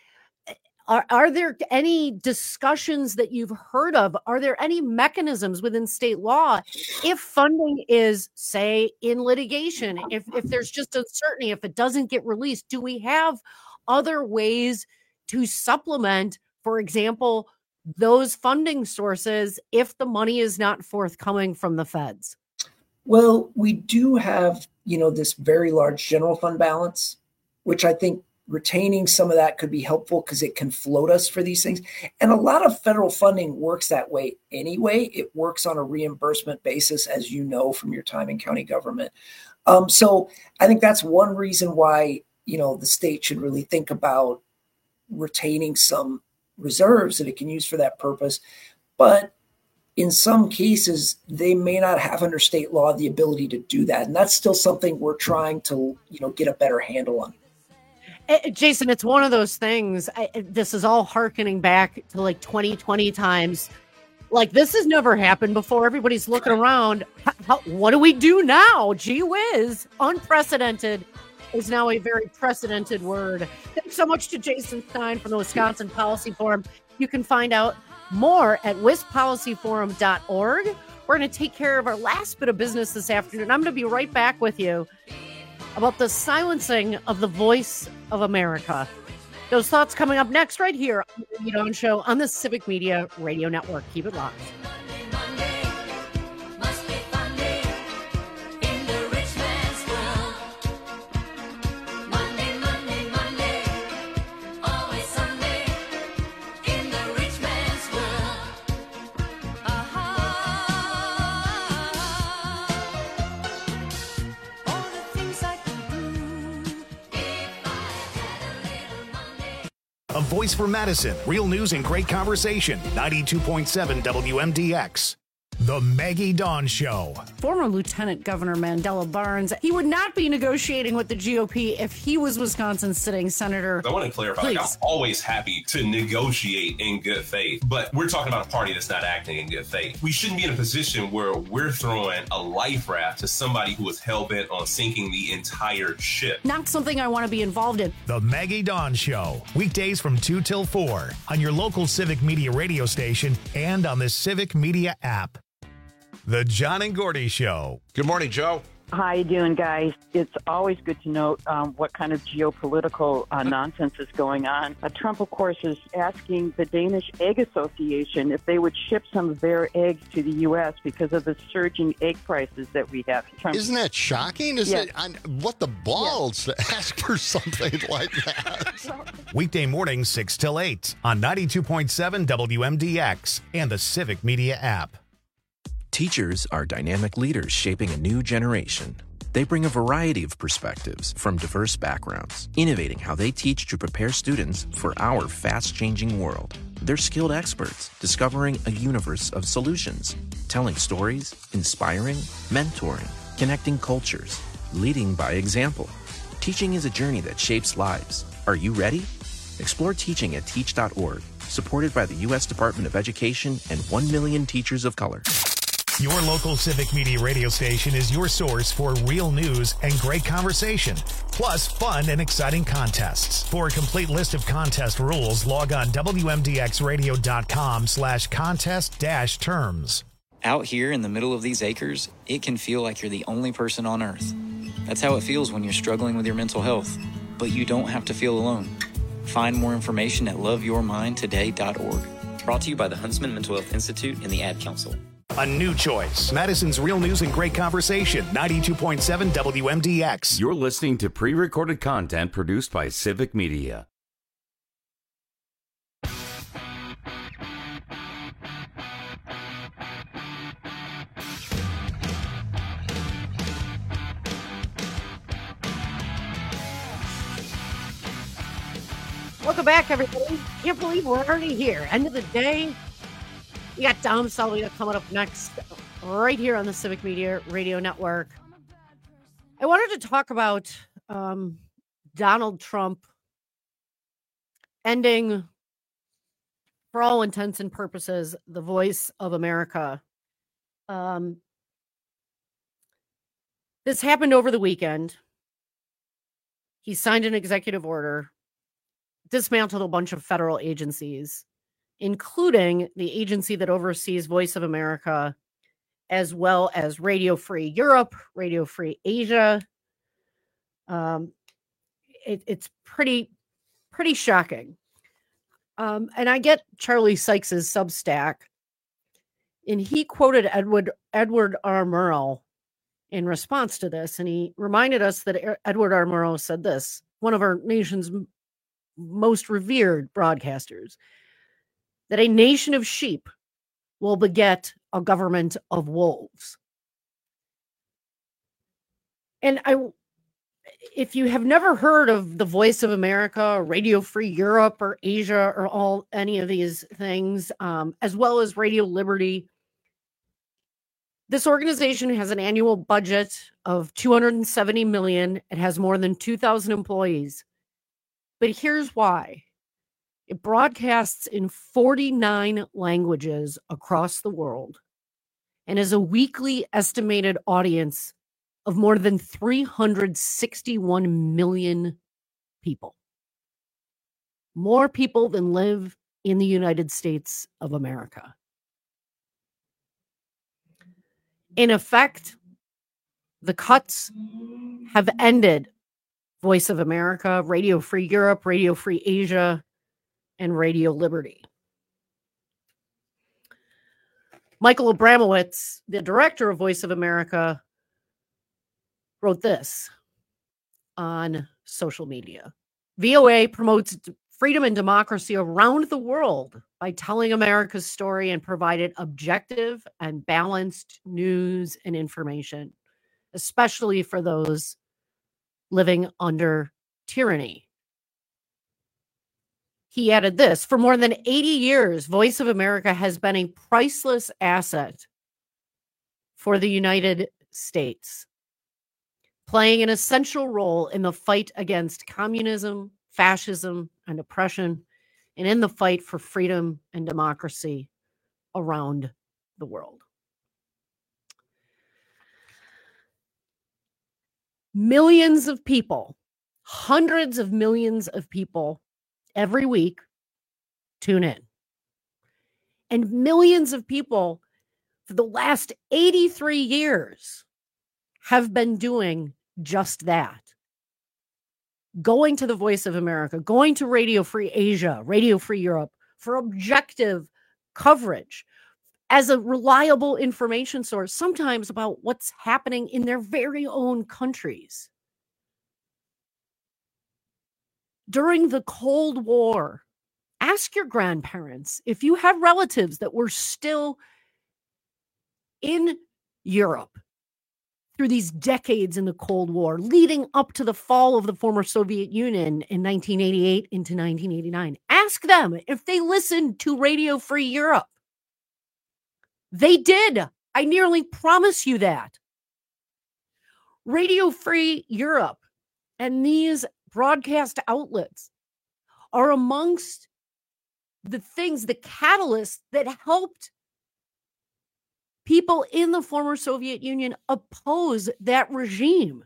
Are there any discussions that you've heard of? Are there any mechanisms within state law if funding is, say, in litigation, if there's just uncertainty, if it doesn't get released, do we have other ways to supplement, for example, those funding sources if the money is not forthcoming from the feds? Well, we do have, this very large general fund balance, which I think retaining some of that could be helpful because it can float us for these things. And a lot of federal funding works that way anyway. It works on a reimbursement basis, as you know from your time in county government. So I think that's one reason why, the state should really think about retaining some reserves that it can use for that purpose. But in some cases, they may not have under state law the ability to do that. And that's still something we're trying to, get a better handle on. Jason, it's one of those things. This is all hearkening back to like 2020 times. Like, this has never happened before. Everybody's looking around. What do we do now? Gee whiz. Unprecedented is now a very precedented word. Thanks so much to Jason Stein from the Wisconsin Policy Forum. You can find out more at wispolicyforum.org. We're going to take care of our last bit of business this afternoon. I'm going to be right back with you about the silencing of the voice of America. Those thoughts coming up next right here on the Maggie Dawn Show on the Civic Media Radio Network. Keep it locked. A voice for Madison. Real news and great conversation. 92.7 WMDX. The Maggie Dawn Show. Former Lieutenant Governor Mandela Barnes, he would not be negotiating with the GOP if he was Wisconsin's sitting senator. I want to clarify, I'm always happy to negotiate in good faith, but we're talking about a party that's not acting in good faith. We shouldn't be in a position where we're throwing a life raft to somebody who is hell-bent on sinking the entire ship. Not something I want to be involved in. The Maggie Dawn Show. Weekdays from 2 till 4 on your local Civic Media radio station and on the Civic Media app. The John and Gordy Show. Good morning, Joe. How you doing, guys? It's always good to note what kind of geopolitical nonsense is going on. Trump, of course, is asking the Danish Egg Association if they would ship some of their eggs to the U.S. because of the surging egg prices that we have. Trump. Isn't that shocking? What the balls to ask for something like that? Weekday mornings 6 till 8 on 92.7 WMDX and the Civic Media app. Teachers are dynamic leaders shaping a new generation. They bring a variety of perspectives from diverse backgrounds, innovating how they teach to prepare students for our fast-changing world. They're skilled experts, discovering a universe of solutions, telling stories, inspiring, mentoring, connecting cultures, leading by example. Teaching is a journey that shapes lives. Are you ready? Explore teaching at teach.org, supported by the U.S. Department of Education and 1 million teachers of color. Your local Civic Media radio station is your source for real news and great conversation, plus fun and exciting contests. For a complete list of contest rules, log on WMDXradio.com/contest-terms. Out here in the middle of these acres, it can feel like you're the only person on Earth. That's how it feels when you're struggling with your mental health. But you don't have to feel alone. Find more information at loveyourmindtoday.org. Brought to you by the Huntsman Mental Health Institute and the Ad Council. A new choice. Madison's real news and great conversation. 92.7 WMDX. You're listening to pre-recorded content produced by Civic Media. Welcome back, everybody. Can't believe we're already here. End of the day. We got Dom Salvia coming up next, right here on the Civic Media Radio Network. I wanted to talk about Donald Trump ending, for all intents and purposes, the voice of America. This happened over the weekend. He signed an executive order, dismantled a bunch of federal agencies, including the agency that oversees Voice of America, as well as Radio Free Europe, Radio Free Asia. It's pretty shocking. And I get Charlie Sykes's Substack, and he quoted Edward R. Murrow in response to this, and he reminded us that Edward R. Murrow said this, one of our nation's most revered broadcasters, that a nation of sheep will beget a government of wolves. And if you have never heard of the Voice of America, or Radio Free Europe, or Asia, or any of these things, as well as Radio Liberty, this organization has an annual budget of $270 million. It has more than 2,000 employees. But here's why. It broadcasts in 49 languages across the world and has a weekly estimated audience of more than 361 million people. More people than live in the United States of America. In effect, the cuts have ended Voice of America, Radio Free Europe, Radio Free Asia, and Radio Liberty. Michael Abramowitz, the director of Voice of America, wrote this on social media. VOA promotes freedom and democracy around the world by telling America's story and provided objective and balanced news and information, especially for those living under tyranny. he added this: for more than 80 years, Voice of America has been a priceless asset for the United States, playing an essential role in the fight against communism, fascism, and oppression, and in the fight for freedom and democracy around the world. Millions of people, hundreds of millions of people every week tune in. And millions of people for the last 83 years have been doing just that. Going to the Voice of America, going to Radio Free Asia, Radio Free Europe for objective coverage as a reliable information source, sometimes about what's happening in their very own countries. During the Cold War, ask your grandparents if you have relatives that were still in Europe through these decades in the Cold War, leading up to the fall of the former Soviet Union in 1988 into 1989. Ask them if they listened to Radio Free Europe. They did. I nearly promise you that. Radio Free Europe and these broadcast outlets are amongst the things, the catalysts that helped people in the former Soviet Union oppose that regime.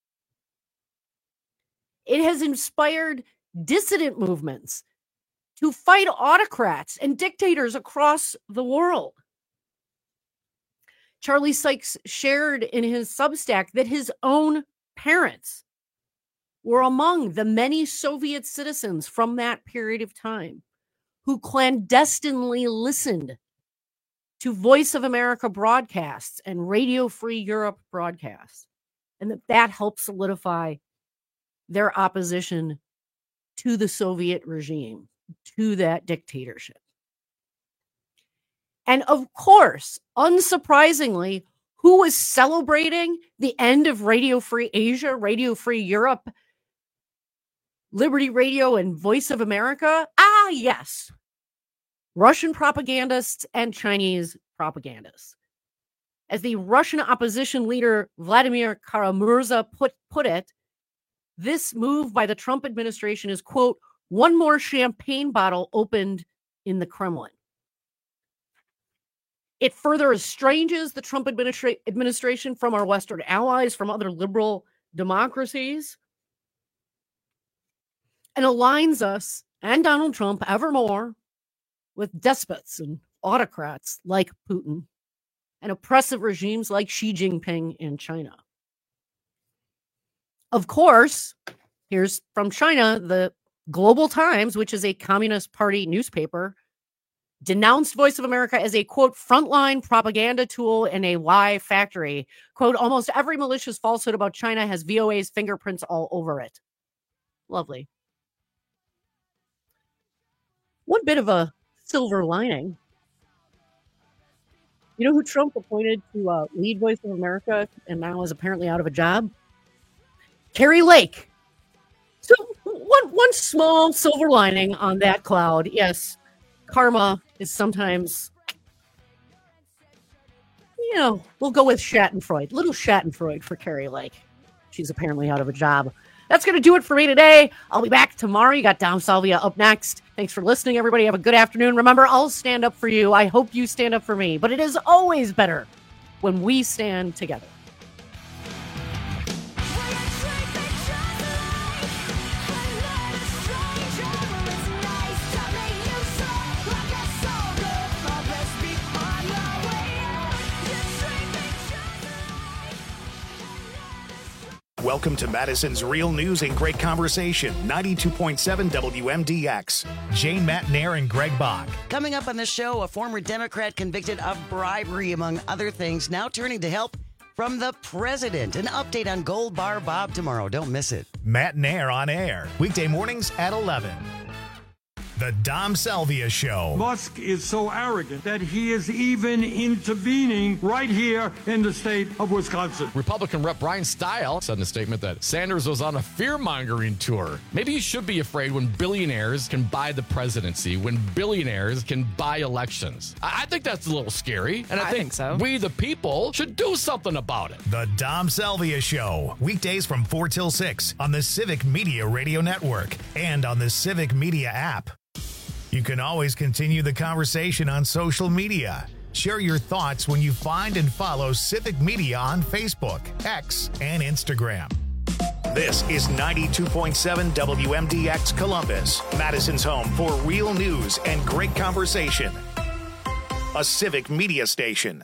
It has inspired dissident movements to fight autocrats and dictators across the world. Charlie Sykes shared in his Substack that his own parents were among the many Soviet citizens from that period of time who clandestinely listened to Voice of America broadcasts and Radio Free Europe broadcasts, and that helped solidify their opposition to the Soviet regime, to that dictatorship. And of course, unsurprisingly, who was celebrating the end of Radio Free Asia, Radio Free Europe, Liberty Radio, and Voice of America? Ah, yes. Russian propagandists and Chinese propagandists. As the Russian opposition leader Vladimir Kara-Murza put it, this move by the Trump administration is, quote, one more champagne bottle opened in the Kremlin. It further estranges the Trump administration from our Western allies, from other liberal democracies, and aligns us and Donald Trump ever more with despots and autocrats like Putin and oppressive regimes like Xi Jinping in China. Of course, here's from China, the Global Times, which is a Communist Party newspaper, denounced Voice of America as a, quote, frontline propaganda tool and a lie factory. Quote, almost every malicious falsehood about China has VOA's fingerprints all over it. Lovely. One bit of a silver lining. You know who Trump appointed to lead Voice of America and now is apparently out of a job? Kari Lake. So one small silver lining on that cloud. Yes, karma is sometimes, we'll go with Schadenfreude. Little Schadenfreude for Kari Lake. She's apparently out of a job. That's going to do it for me today. I'll be back tomorrow. You got Dom Salvia up next. Thanks for listening, everybody. Have a good afternoon. Remember, I'll stand up for you. I hope you stand up for me. But it is always better when we stand together. Welcome to Madison's Real News and Great Conversation, 92.7 WMDX. Jane Matnair and Greg Bach. Coming up on the show, a former Democrat convicted of bribery, among other things, now turning to help from the president. An update on Gold Bar Bob tomorrow. Don't miss it. Matnair on air, weekday mornings at 11. The Dom Salvia Show. Musk is so arrogant that he is even intervening right here in the state of Wisconsin. Republican Rep. Brian Stile said in a statement that Sanders was on a fear-mongering tour. Maybe you should be afraid when billionaires can buy the presidency, when billionaires can buy elections. I think that's a little scary, and I think so. We, the people, should do something about it. The Dom Salvia Show. Weekdays from 4 till 6 on the Civic Media Radio Network and on the Civic Media app. You can always continue the conversation on social media. Share your thoughts when you find and follow Civic Media on Facebook, X, and Instagram. This is 92.7 WMDX Columbus, Madison's home for real news and great conversation. A Civic Media station.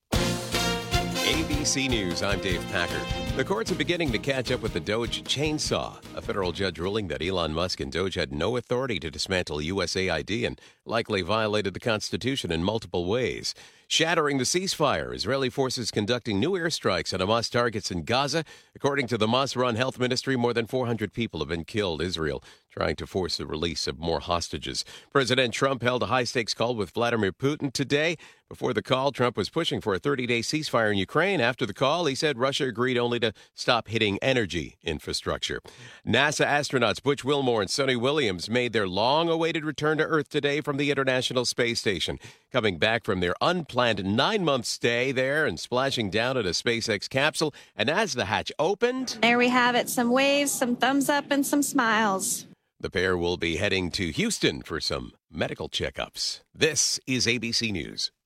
ABC News, I'm Dave Packard. The courts are beginning to catch up with the Doge chainsaw. A federal judge ruling that Elon Musk and Doge had no authority to dismantle USAID and likely violated the Constitution in multiple ways. Shattering the ceasefire, Israeli forces conducting new airstrikes on Hamas targets in Gaza. According to the Hamas-run health ministry, more than 400 people have been killed. Israel trying to force the release of more hostages. President Trump held a high-stakes call with Vladimir Putin today. Before the call, Trump was pushing for a 30-day ceasefire in Ukraine. After the call, he said Russia agreed only to stop hitting energy infrastructure. NASA astronauts Butch Wilmore and Sonny Williams made their long-awaited return to Earth today from the International Space Station, coming back from their unplanned 9-month stay there and splashing down at a SpaceX capsule. And as the hatch opened, there we have it, some waves, some thumbs up, and some smiles. The pair will be heading to Houston for some medical checkups. This is ABC News.